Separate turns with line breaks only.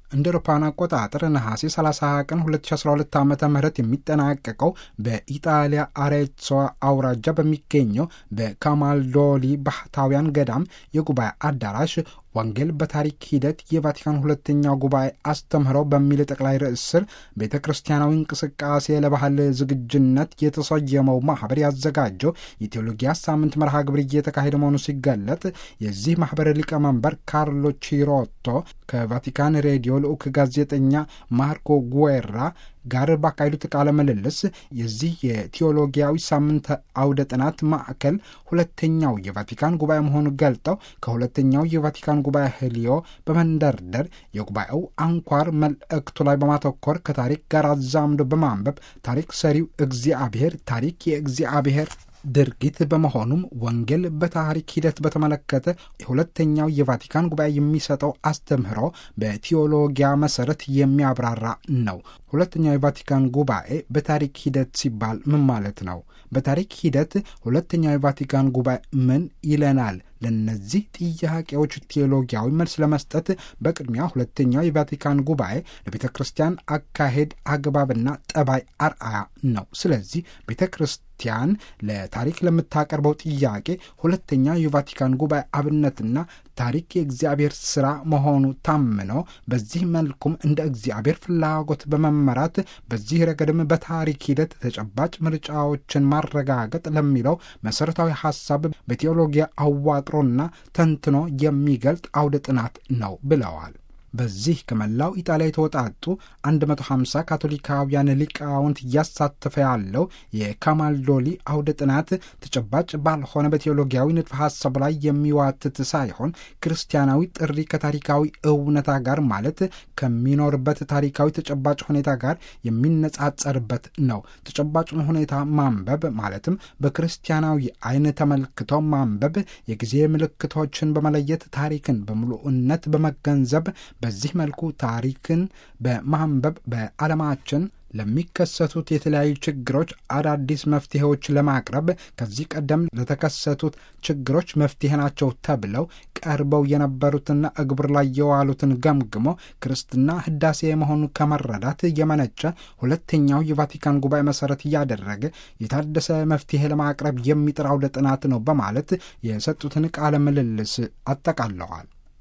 እንደ አውሮፓውያን አቆጣጠር ነሐሴ 30 ቀን 2012 ዓ.ም የሚጠናቀቀው በኢጣሊያ አሬዞ አውራጃ በሚገኘው በካማልዶሊ ባህታውያን ገዳም የጉባኤ አዳራሽ ወንጌል በታሪክ ሂደት የቫቲካን ሁለተኛው ጉባኤ አስተምህሮ በሚል ጠቅላይ ርዕስ ስር ቤተ ክርስቲያናዊ እንቅስቃሴ ለባህል ዝግጁነት የተሰየመው ማህበር ያዘጋጀው የቴዎሎጊያ ሳምንት መርሃ ግብር እየተካሄደ መሆኑ ሲገለጥ የዚህ ማህበር ሊቀመንበር ካርሎ ቺሮቶ ከቫቲካን ሬዲዮ ልዑክ ጋዜጠኛ ማርኮ ጉዌራ ጋር ባካሄዱት ቃለ ምልልስ የዚህ የቴዎሎጊያዊ ሳምንት አውደ ጥናት ማዕከል ሁለተኛው የቫቲካን ጉባኤ መሆኑ ገልጠው ከሁለተኛው የቫቲካን ጉባኤ ህልዮ በመንደርደር የጉባኤው አንኳር መልእክቱ ላይ በማተኮር ከታሪክ ጋር አዛምዶ በማንበብ ታሪክ ሰሪው እግዚአብሔር፣ ታሪክ የእግዚአብሔር ድርጊት በመሆኑም ወንጌል በታሪክ ሂደት በተመለከተ የሁለተኛው የቫቲካን ጉባኤ የሚሰጠው አስተምህሮ በቴዎሎጊያ መሰረት የሚያብራራ ነው። ሁለተኛው የቫቲካን ጉባኤ በታሪክ ሂደት ሲባል ምን ማለት ነው? በታሪክ ሂደት ሁለተኛው የቫቲካን ጉባኤ ምን ይለናል? ለነዚህ ጥያቄዎች ቴዎሎጊያዊ መልስ ለመስጠት በቅድሚያ ሁለተኛው የቫቲካን ጉባኤ ለቤተ ክርስቲያን አካሄድ አግባብና ጠባይ አርአያ ነው። ስለዚህ ቤተ ክርስቲያን ለታሪክ ለምታቀርበው ጥያቄ ሁለተኛው የቫቲካን ጉባኤ አብነትና ታሪክ የእግዚአብሔር ሥራ መሆኑ ታምኖ በዚህ መልኩም እንደ እግዚአብሔር ፍላጎት በመመራት በዚህ ረገድም በታሪክ ሂደት ተጨባጭ ምርጫዎችን ማረጋገጥ ለሚለው መሠረታዊ ሐሳብ በቴዎሎጊያ አዋቅሮና ተንትኖ የሚገልጥ አውደ ጥናት ነው ብለዋል። በዚህ ከመላው ኢጣሊያ የተወጣጡ 150 ካቶሊካውያን ሊቃውንት እያሳተፈ ያለው የካማልዶሊ አውደ ጥናት ተጨባጭ ባልሆነ በቴዎሎጊያዊ ንድፈ ሐሳብ ላይ የሚዋትት ሳይሆን ክርስቲያናዊ ጥሪ ከታሪካዊ እውነታ ጋር ማለት ከሚኖርበት ታሪካዊ ተጨባጭ ሁኔታ ጋር የሚነጻጸርበት ነው። ተጨባጩን ሁኔታ ማንበብ ማለትም በክርስቲያናዊ ዓይን ተመልክቶ ማንበብ፣ የጊዜ ምልክቶችን በመለየት ታሪክን በሙሉእነት በመገንዘብ በዚህ መልኩ ታሪክን በማንበብ በዓለማችን ለሚከሰቱት የተለያዩ ችግሮች አዳዲስ መፍትሄዎች ለማቅረብ ከዚህ ቀደም ለተከሰቱት ችግሮች መፍትሄ ናቸው ተብለው ቀርበው የነበሩትና እግብር ላይ የዋሉትን ገምግሞ ክርስትና ህዳሴ መሆኑን ከመረዳት የመነጨ ሁለተኛው የቫቲካን ጉባኤ መሰረት እያደረገ የታደሰ መፍትሄ ለማቅረብ የሚጥር አውደ ጥናት ነው በማለት የሰጡትን ቃለ ምልልስ አጠቃለዋል።